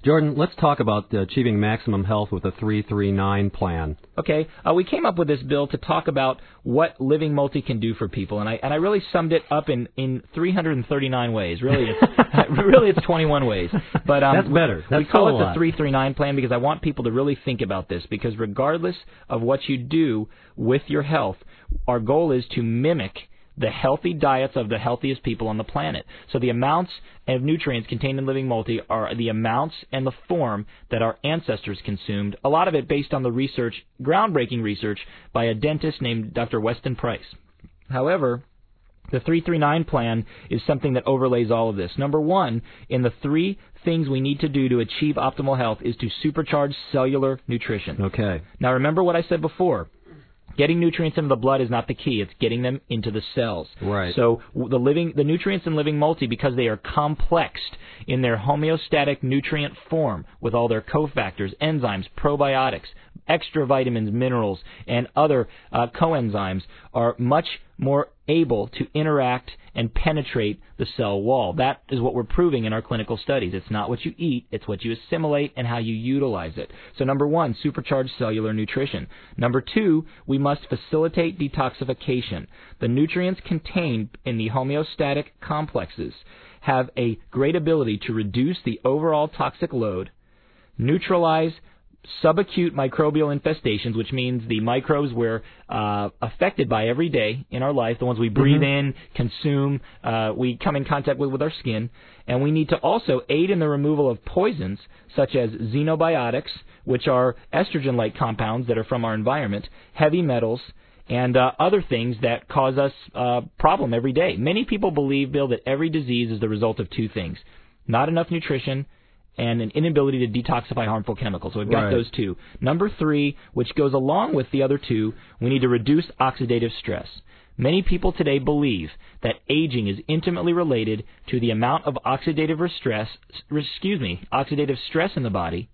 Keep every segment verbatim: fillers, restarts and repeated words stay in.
Jordan, let's talk about uh, achieving maximum health with a three three nine plan. Okay, uh, we came up with this bill to talk about what Living Multi can do for people, and I and I really summed it up in, in three hundred thirty-nine ways. Really, it's really it's twenty-one ways. But um, that's better. That's we call a it the lot. three three nine plan because I want people to really think about this. Because regardless of what you do with your health, our goal is to mimic the healthy diets of the healthiest people on the planet. So the amounts of nutrients contained in Living Multi are the amounts and the form that our ancestors consumed, a lot of it based on the research, groundbreaking research, by a dentist named Doctor Weston Price. However, the three three nine plan is something that overlays all of this. Number one, in the three things we need to do to achieve optimal health is to supercharge cellular nutrition. Okay. Now remember what I said before. Getting nutrients into the blood is not the key. It's getting them into the cells. Right. So the living, the nutrients in Living Multi, because they are complexed in their homeostatic nutrient form with all their cofactors, enzymes, probiotics, extra vitamins, minerals, and other uh, coenzymes, are much more able to interact and penetrate the cell wall. That is what we're proving in our clinical studies. It's not what you eat, it's what you assimilate and how you utilize it. So number one, supercharge cellular nutrition. Number two, we must facilitate detoxification. The nutrients contained in the homeostatic complexes have a great ability to reduce the overall toxic load, neutralize subacute microbial infestations, which means the microbes we're uh, affected by every day in our life, the ones we breathe mm-hmm. in, consume, uh, we come in contact with with our skin. And we need to also aid in the removal of poisons, such as xenobiotics, which are estrogen-like compounds that are from our environment, heavy metals, and uh, other things that cause us uh, problem every day. Many people believe, Bill, that every disease is the result of two things: not enough nutrition and an inability to detoxify harmful chemicals. So we've got right. those two. Number three, which goes along with the other two, we need to reduce oxidative stress. Many people today believe that aging is intimately related to the amount of oxidative stress, excuse me, oxidative stress in the body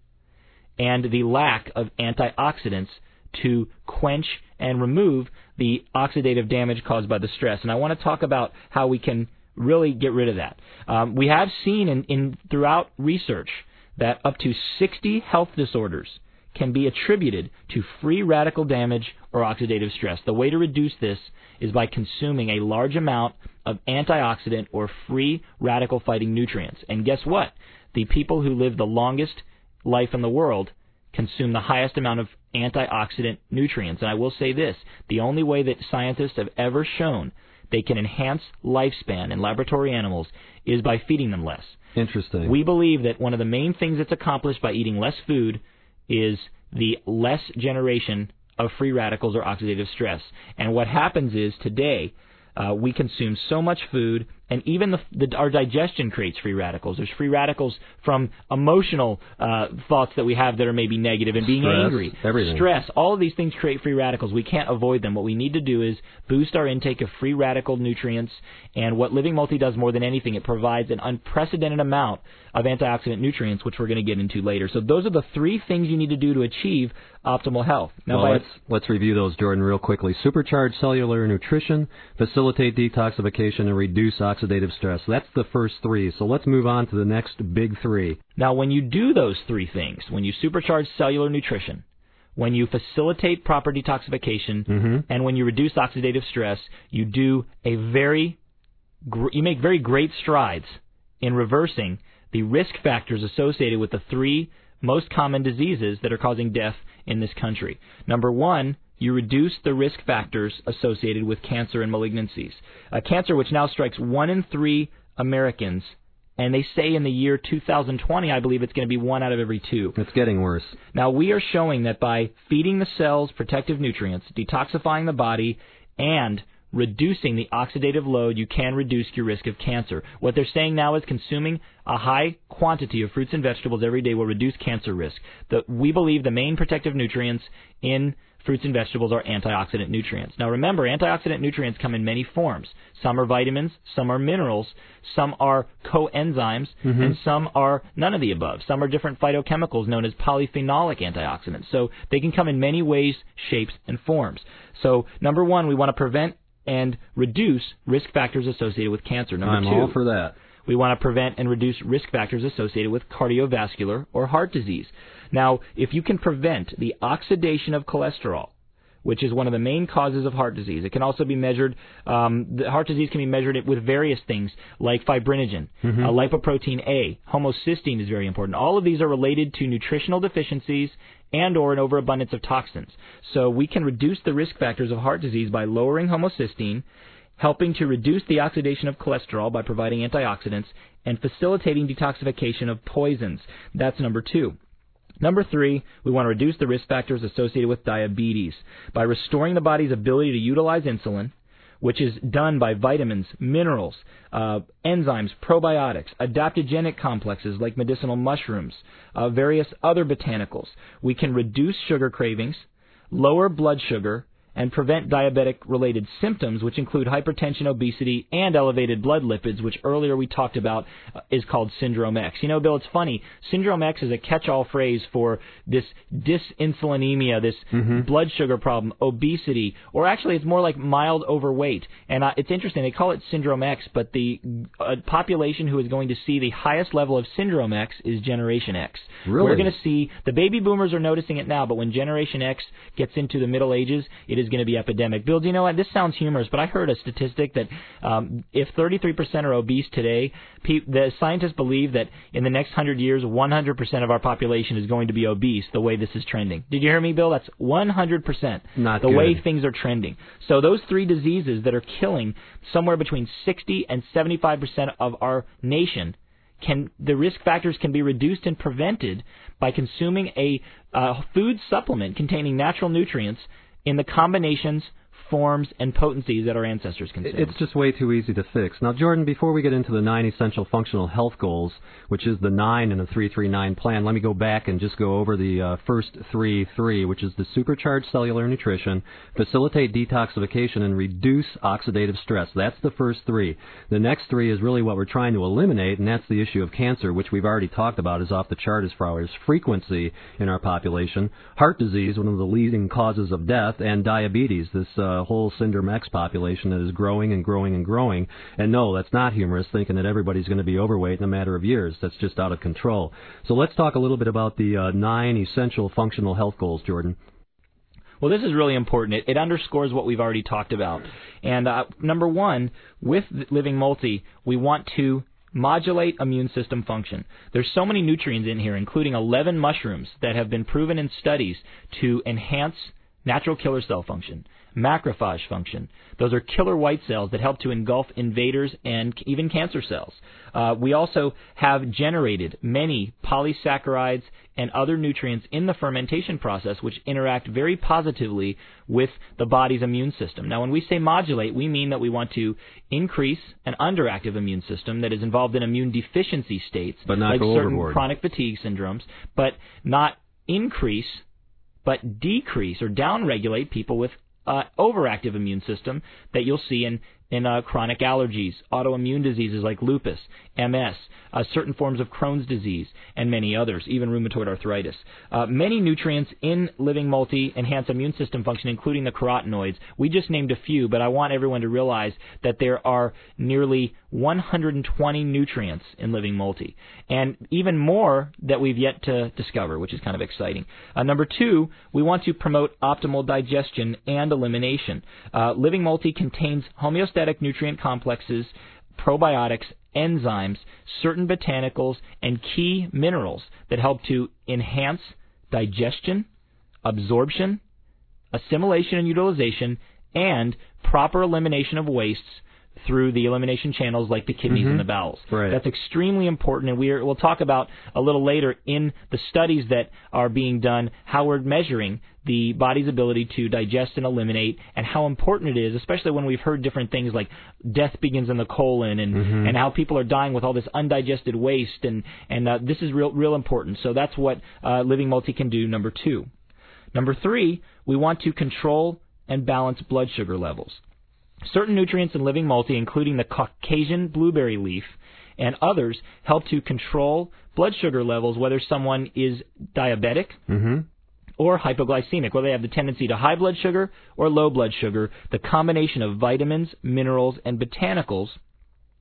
and the lack of antioxidants to quench and remove the oxidative damage caused by the stress. And I want to talk about how we can really get rid of that. Um, we have seen in, in throughout research that up to sixty health disorders can be attributed to free radical damage or oxidative stress. The way to reduce this is by consuming a large amount of antioxidant or free radical fighting nutrients. And guess what? The people who live the longest life in the world consume the highest amount of antioxidant nutrients. And I will say this, the only way that scientists have ever shown they can enhance lifespan in laboratory animals is by feeding them less. Interesting. We believe that one of the main things that's accomplished by eating less food is the less generation of free radicals or oxidative stress. And what happens is today uh, we consume so much food, and even the, the, our digestion creates free radicals. There's free radicals from emotional uh, thoughts that we have that are maybe negative, and being Stress, angry, everything. stress. All of these things create free radicals. We can't avoid them. What we need to do is boost our intake of free radical nutrients, and what Living Multi does more than anything, it provides an unprecedented amount of antioxidant nutrients, which we're going to get into later. So those are the three things you need to do to achieve optimal health. Now, well, by let's, let's review those, Jordan, real quickly. Supercharge cellular nutrition, facilitate detoxification, and reduce oxidative stress. That's the first three. So let's move on to the next big three. Now, when you do those three things, when you supercharge cellular nutrition, when you facilitate proper detoxification, mm-hmm. and when you reduce oxidative stress, you do a very, gr- you make very great strides in reversing the risk factors associated with the three most common diseases that are causing death in this country. Number one, you reduce the risk factors associated with cancer and malignancies. Uh, cancer, which now strikes one in three Americans, and they say in the year two thousand twenty, I believe it's going to be one out of every two. It's getting worse. Now, we are showing that by feeding the cells protective nutrients, detoxifying the body, and reducing the oxidative load, you can reduce your risk of cancer. What they're saying now is consuming a high quantity of fruits and vegetables every day will reduce cancer risk. The, we believe the main protective nutrients in fruits and vegetables are antioxidant nutrients. Now remember, antioxidant nutrients come in many forms. Some are vitamins, some are minerals, some are coenzymes, mm-hmm. and some are none of the above. Some are different phytochemicals known as polyphenolic antioxidants. So they can come in many ways, shapes, and forms. So number one, we want to prevent and reduce risk factors associated with cancer. Number I'm two, all for that. we want to prevent and reduce risk factors associated with cardiovascular or heart disease. Now, if you can prevent the oxidation of cholesterol, which is one of the main causes of heart disease. It can also be measured, um, the heart disease can be measured with various things like fibrinogen, mm-hmm. uh, lipoprotein A, homocysteine is very important. All of these are related to nutritional deficiencies and or an overabundance of toxins. So we can reduce the risk factors of heart disease by lowering homocysteine, helping to reduce the oxidation of cholesterol by providing antioxidants, and facilitating detoxification of poisons. That's number two. Number three, we want to reduce the risk factors associated with diabetes by restoring the body's ability to utilize insulin, which is done by vitamins, minerals, uh, enzymes, probiotics, adaptogenic complexes like medicinal mushrooms, uh, various other botanicals. We can reduce sugar cravings, lower blood sugar, and prevent diabetic-related symptoms, which include hypertension, obesity, and elevated blood lipids, which earlier we talked about uh, is called Syndrome X. You know, Bill, it's funny. Syndrome X is a catch-all phrase for this dysinsulinemia, this mm-hmm. blood sugar problem, obesity, or actually it's more like mild overweight. And uh, it's interesting. They call it Syndrome X, but the uh, population who is going to see the highest level of Syndrome X is Generation X. Really? We're going to see, the baby boomers are noticing it now, but when Generation X gets into the Middle Ages, it is going to be epidemic. Bill, do you know what? This sounds humorous, but I heard a statistic that um, if thirty-three percent are obese today, pe- the scientists believe that in the next one hundred years, one hundred percent of our population is going to be obese the way this is trending. Did you hear me, Bill? That's one hundred percent Not the good. way things are trending. So those three diseases that are killing somewhere between sixty and seventy-five percent of our nation, can the risk factors can be reduced and prevented by consuming a uh, food supplement containing natural nutrients in the combinations, forms, and potencies that our ancestors consumed. It's just way too easy to fix. Now, Jordan, before we get into the nine essential functional health goals, which is the nine in the three three nine plan, let me go back and just go over the uh, first three three, which is the supercharged cellular nutrition, facilitate detoxification, and reduce oxidative stress. That's the first three. The next three is really what we're trying to eliminate, and that's the issue of cancer, which we've already talked about is off the chart as far as frequency in our population, heart disease, one of the leading causes of death, and diabetes, this uh, whole Syndrome X population that is growing and growing and growing. And no, that's not humorous, thinking that everybody's going to be overweight in a matter of years. That's just out of control. So let's talk a little bit about the uh, nine essential functional health goals, Jordan. Well, this is really important. It, it underscores what we've already talked about. And uh, number one, with Living Multi, we want to modulate immune system function. There's so many nutrients in here, including eleven mushrooms that have been proven in studies to enhance natural killer cell function, macrophage function. Those are killer white cells that help to engulf invaders and even cancer cells. Uh, we also have generated many polysaccharides and other nutrients in the fermentation process which interact very positively with the body's immune system. Now, when we say modulate, we mean that we want to increase an underactive immune system that is involved in immune deficiency states, but not like go certain overboard. Chronic fatigue syndromes, but not increase but decrease or downregulate people with uh, overactive immune system that you'll see in, in uh, chronic allergies, autoimmune diseases like lupus, M S, uh, certain forms of Crohn's disease, and many others, even rheumatoid arthritis. Uh, many nutrients in Living Multi enhance immune system function, including the carotenoids. We just named a few, but I want everyone to realize that there are nearly one hundred twenty nutrients in Living Multi, and even more that we've yet to discover, which is kind of exciting. Uh, number two, we want to promote optimal digestion and elimination. Uh, Living Multi contains homeostatic nutrient complexes, probiotics, enzymes, certain botanicals, and key minerals that help to enhance digestion, absorption, assimilation and utilization, and proper elimination of wastes through the elimination channels like the kidneys mm-hmm. and the bowels. Right. That's extremely important, and we're, we'll talk about a little later in the studies that are being done how we're measuring the body's ability to digest and eliminate, and how important it is, especially when we've heard different things like death begins in the colon, and, mm-hmm. and how people are dying with all this undigested waste, and, and uh, this is real, real important. So that's what uh, Living Multi can do, number two. Number three, we want to control and balance blood sugar levels. Certain nutrients in Living Multi, including the Caucasian blueberry leaf and others, help to control blood sugar levels, whether someone is diabetic mm-hmm. or hypoglycemic, whether they have the tendency to high blood sugar or low blood sugar. The combination of vitamins, minerals, and botanicals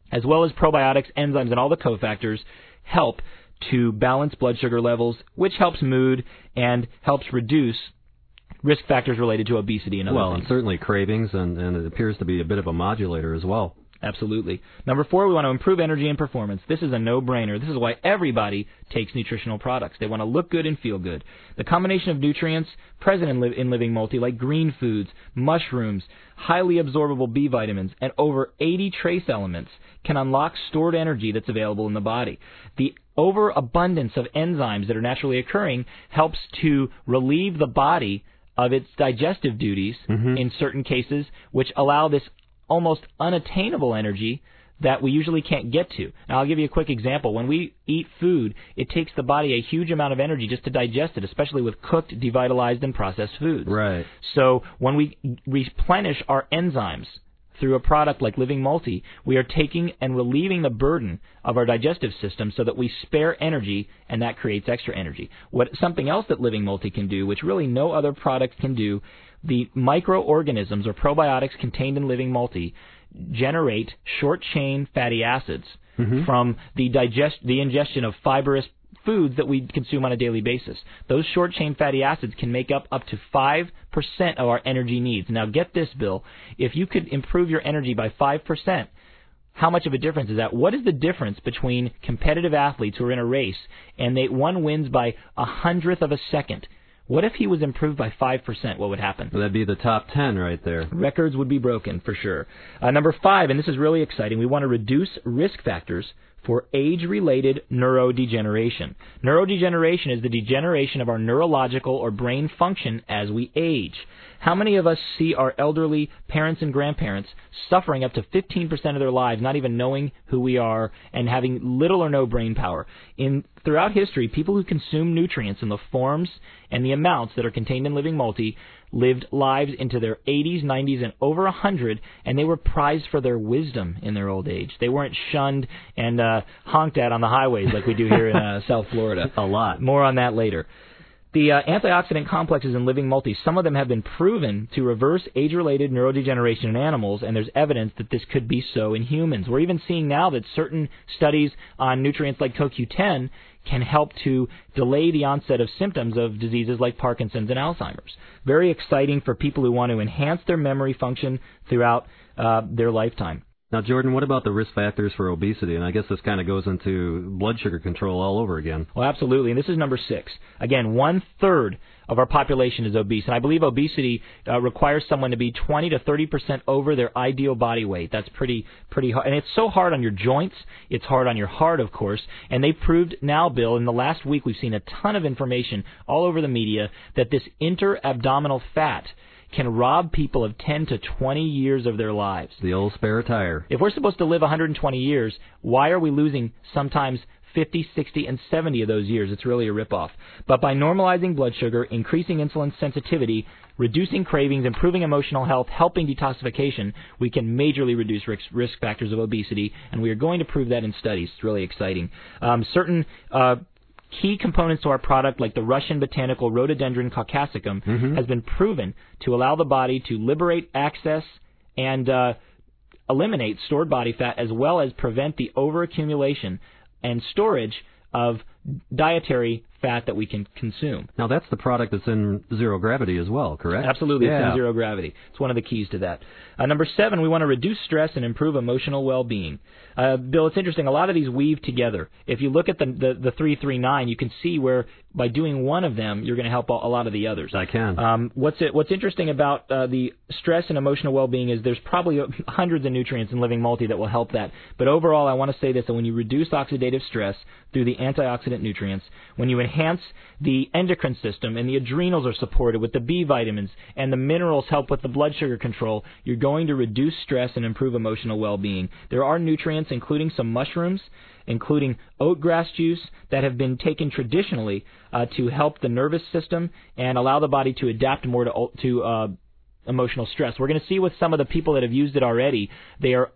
as well as probiotics, enzymes, and all the cofactors, help to balance blood sugar levels, which helps mood and helps reduce risk factors related to obesity and other well, things. and certainly cravings, and, and it appears to be a bit of a modulator as well. Absolutely. Number four, we want to improve energy and performance. This is a no-brainer. This is why everybody takes nutritional products. They want to look good and feel good. The combination of nutrients present in, li- in Living Multi, like green foods, mushrooms, highly absorbable B vitamins, and over eighty trace elements, can unlock stored energy that's available in the body. The overabundance of enzymes that are naturally occurring helps to relieve the body of its digestive duties mm-hmm. in certain cases, which allow this almost unattainable energy that we usually can't get to. Now, I'll give you a quick example. When we eat food, it takes the body a huge amount of energy just to digest it, especially with cooked, devitalized, and processed foods. Right. So when we replenish our enzymes through a product like Living Multi, we are taking and relieving the burden of our digestive system so that we spare energy, and that creates extra energy. What something else that Living Multi can do, which really no other product can do, the microorganisms or probiotics contained in Living Multi generate short-chain fatty acids mm-hmm. from the digest the ingestion of fibrous foods that we consume on a daily basis. Those short-chain fatty acids can make up up to five percent of our energy needs. Now, get this, Bill. If you could improve your energy by five percent, how much of a difference is that? What is the difference between competitive athletes who are in a race and they one wins by a hundredth of a second? What if he was improved by five percent? What would happen? Well, that'd be the top ten right there. Records would be broken, for sure. Uh, number five, and this is really exciting, we want to reduce risk factors for age-related neurodegeneration. Neurodegeneration is the degeneration of our neurological or brain function as we age. How many of us see our elderly parents and grandparents suffering up to fifteen percent of their lives, not even knowing who we are and having little or no brain power? In throughout history, people who consume nutrients in the forms and the amounts that are contained in Living Multi lived lives into their eighties, nineties, and over one hundred, and they were prized for their wisdom in their old age. They weren't shunned and uh, honked at on the highways like we do here in uh, South Florida. A lot. More on that later. The uh, antioxidant complexes in Living Multi, some of them have been proven to reverse age-related neurodegeneration in animals, and there's evidence that this could be so in humans. We're even seeing now that certain studies on nutrients like C O Q ten can help to delay the onset of symptoms of diseases like Parkinson's and Alzheimer's. Very exciting for people who want to enhance their memory function throughout uh, their lifetime. Now, Jordan, what about the risk factors for obesity? And I guess this kind of goes into blood sugar control all over again. Well, absolutely. And this is number six. Again, one-third of our population is obese. And I believe obesity uh, requires someone to be twenty to thirty percent over their ideal body weight. That's pretty pretty hard. And it's so hard on your joints. It's hard on your heart, of course. And they proved now, Bill, in the last week we've seen a ton of information all over the media that this interabdominal fat can rob people of ten to twenty years of their lives. The old spare tire. If we're supposed to live one hundred twenty years, why are we losing sometimes fifty, sixty, and seventy of those years? It's really a ripoff. But by normalizing blood sugar, increasing insulin sensitivity, reducing cravings, improving emotional health, helping detoxification, we can majorly reduce risk, risk factors of obesity, and we are going to prove that in studies. It's really exciting. Um, certain uh, key components to our product, like the Russian botanical Rhododendron caucasicum, mm-hmm. has been proven to allow the body to liberate, access, and uh, eliminate stored body fat, as well as prevent the overaccumulation and storage of dietary fat that we can consume. Now, that's the product that's in zero gravity as well, correct? Absolutely. Yeah. It's in zero gravity. It's one of the keys to that. Uh, number seven, we want to reduce stress and improve emotional well-being. Uh, Bill, it's interesting. A lot of these weave together. If you look at the the, the three three nine, you can see where by doing one of them, you're going to help a lot of the others. I can. Um, what's it, What's interesting about uh, the stress and emotional well-being is there's probably hundreds of nutrients in Living Multi that will help that. But overall, I want to say this, that when you reduce oxidative stress through the antioxidant nutrients, when you enhance the endocrine system and the adrenals are supported with the B vitamins and the minerals help with the blood sugar control, you're going to reduce stress and improve emotional well-being. There are nutrients, including some mushrooms, including oatgrass juice, that have been taken traditionally uh, to help the nervous system and allow the body to adapt more to, to uh, emotional stress. We're going to see with some of the people that have used it already, they are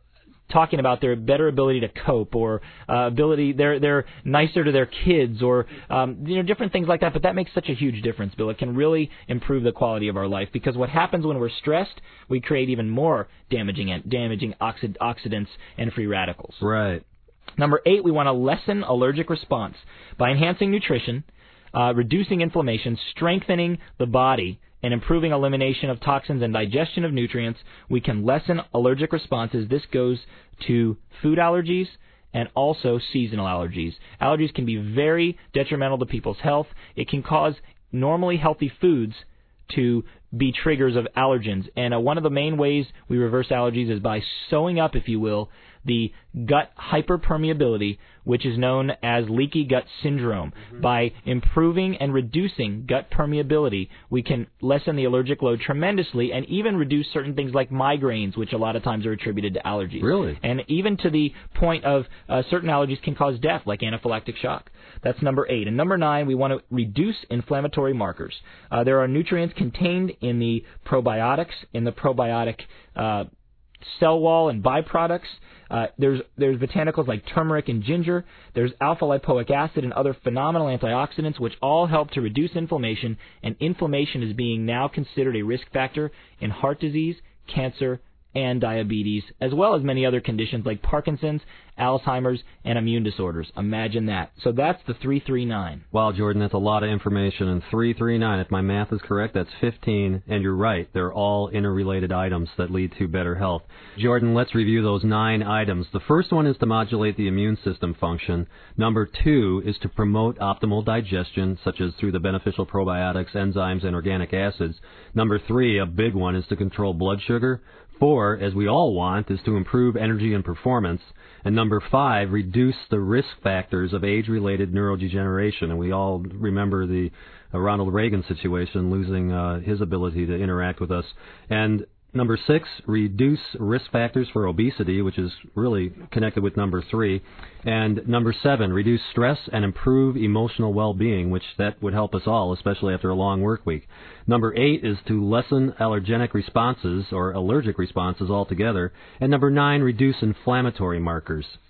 talking about their better ability to cope, or uh, ability they're they're nicer to their kids, or um, you know, different things like that. But that makes such a huge difference, Bill. It can really improve the quality of our life, because what happens when we're stressed, we create even more damaging damaging oxid, oxidants and free radicals. Right. Number eight, we want to lessen allergic response by enhancing nutrition, uh, reducing inflammation, strengthening the body, and improving elimination of toxins and digestion of nutrients. We can lessen allergic responses. This goes to food allergies and also seasonal allergies. Allergies can be very detrimental to people's health. It can cause normally healthy foods to be triggers of allergens. And uh, one of the main ways we reverse allergies is by sewing up, if you will, the gut hyperpermeability, which is known as leaky gut syndrome. Mm-hmm. By improving and reducing gut permeability, we can lessen the allergic load tremendously, and even reduce certain things like migraines, which a lot of times are attributed to allergies. Really? And even to the point of uh, certain allergies can cause death, like anaphylactic shock. That's number eight. And number nine, we want to reduce inflammatory markers. Uh, there are nutrients contained in the probiotics, in the probiotic uh, cell wall and byproducts. Uh, there's there's botanicals like turmeric and ginger. There's alpha-lipoic acid and other phenomenal antioxidants, which all help to reduce inflammation. And inflammation is being now considered a risk factor in heart disease, cancer, and diabetes, as well as many other conditions like Parkinson's, Alzheimer's, and immune disorders. Imagine that. So that's the three three nine. Wow, Jordan, that's a lot of information. And three three nine, if my math is correct, that's fifteen. And you're right, they're all interrelated items that lead to better health. Jordan, let's review those nine items. The first one is to modulate the immune system function. Number two is to promote optimal digestion, such as through the beneficial probiotics, enzymes, and organic acids. Number three, a big one, is to control blood sugar. Four, as we all want, is to improve energy and performance. And number five, reduce the risk factors of age-related neurodegeneration. And we all remember the uh, Ronald Reagan situation, losing uh, his ability to interact with us. And number six, reduce risk factors for obesity, which is really connected with number three. And number seven, reduce stress and improve emotional well-being, which that would help us all, especially after a long work week. Number eight is to lessen allergenic responses or allergic responses altogether. And number nine, reduce inflammatory markers.